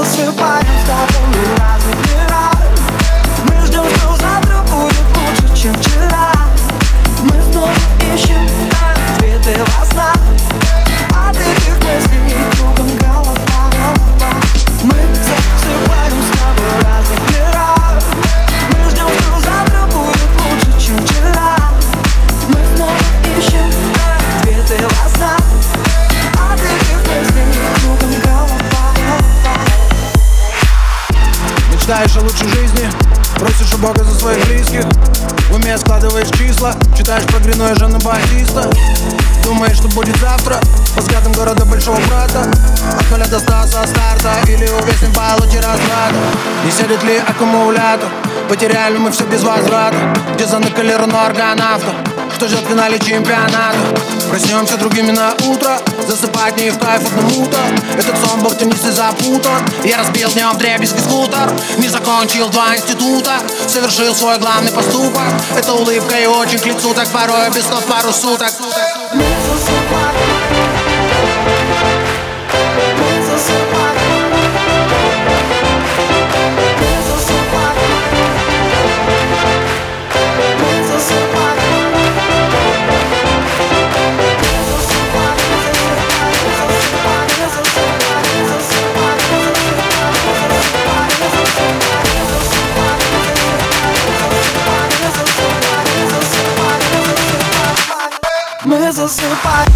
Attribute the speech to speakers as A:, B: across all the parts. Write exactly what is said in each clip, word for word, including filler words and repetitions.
A: засыпаем с тобой в разных мирах. Мы ждем, что завтра будет лучше, чем вчера. Мы снова ищем ответы во снах. От этих мыслей кругом голова, голова. Мы засыпаем с тобой в разных мирах. Мы ждем, что завтра будет лучше, чем вчера. Мы снова ищем ответы во снах. От этих мыслей кругом голова, голова.
B: Мечтаешь о лучшей жизни, просишь у Бога за своих близких. В уме складываешь числа, читаешь про Грино и Жана Батиста. Думаешь, что будет завтра, по взглядам города большого брата. От нуля до ста со старта, или увеснем по луте разврата. Не сядет ли аккумулятор, потеряли мы все без возврата. Где заныкали Рено аргонавта, что ждет в финале чемпионата. Проснемся другими на утро, засыпать не в кайф одному-то. Этот сон был теннист и запутан. Я разбил днем вдребезги скутер. Не закончил два института, совершил свой главный поступок. Это улыбка и очень к лицу, так порой без слов пару суток.
A: Мы засыпаем. Мы засыпаем. Мы засыпаем. Мы засыпаем. Мы засыпаем.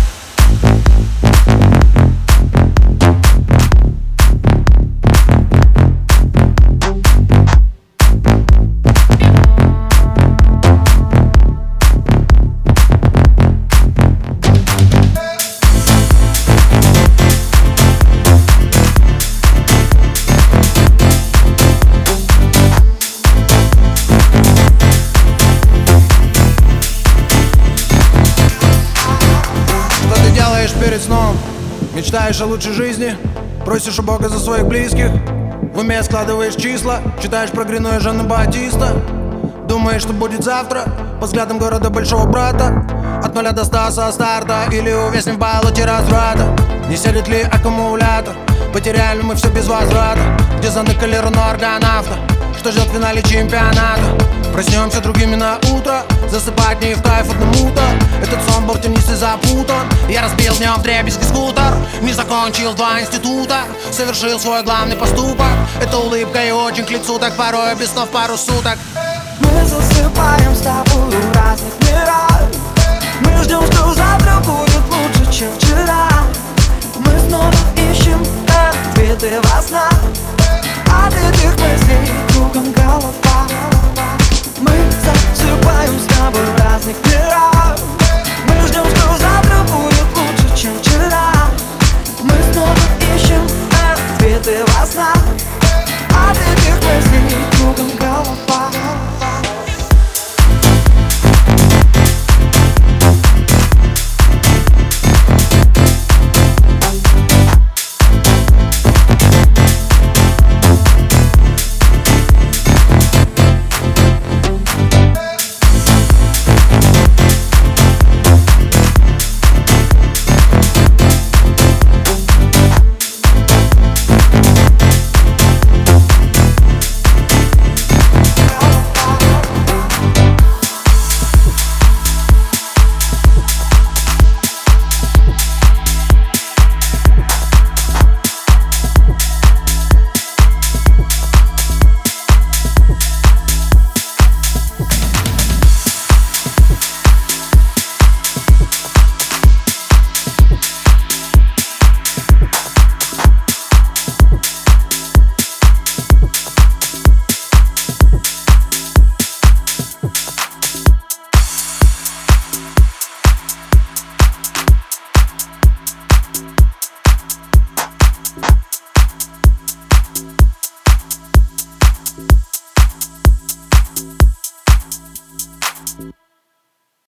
B: Перед сном мечтаешь о лучшей жизни, просишь у Бога за своих близких. В уме складываешь числа, читаешь про Грино и Жана Батиста. Думаешь, что будет завтра, по взглядам города большого брата. От нуля до ста со старта, или увеснем в болоте разврата. Не сядет ли аккумулятор, потеряли мы все без возврата. Где заныкали Рено аргонавта, что ждет в финале чемпионата. Проснемся другими на утро, засыпать не в кайф одному-то. Этот сон был теннист и запутан. Я разбил днем вдребезги скутер. Не закончил два института, совершил свой главный поступок. Это улыбка и очень к лицу, так порой без слов пару суток.
A: Мы засыпаем с тобой в разных мирах. Мы ждем, что завтра будет лучше, чем вчера. Мы снова ищем ответы во снах. От этих мыслей кругом голова. Мы засыпаем с тобой в разных мирах. Мы ждем, что завтра будет лучше, чем вчера. Мы снова ищем ответы во снах. От этих мыслей кругом голова.